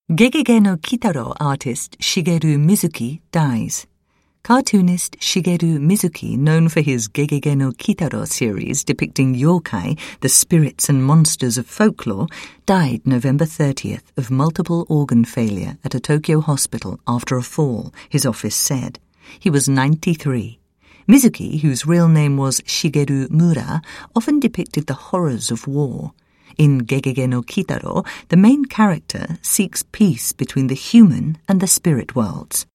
Gegege no Kitaro artist Shigeru Mizuki dies. Cartoonist Shigeru Mizuki, known for his Gegege no Kitaro series depicting yokai, the spirits and monsters of folklore, died November 30th of multiple organ failure at a Tokyo hospital after a fall, his office said. He was 93. Mizuki, whose real name was Shigeru Mura, often depicted the horrors of war. In Gegege no Kitaro, the main character seeks peace between the human and the spirit worlds.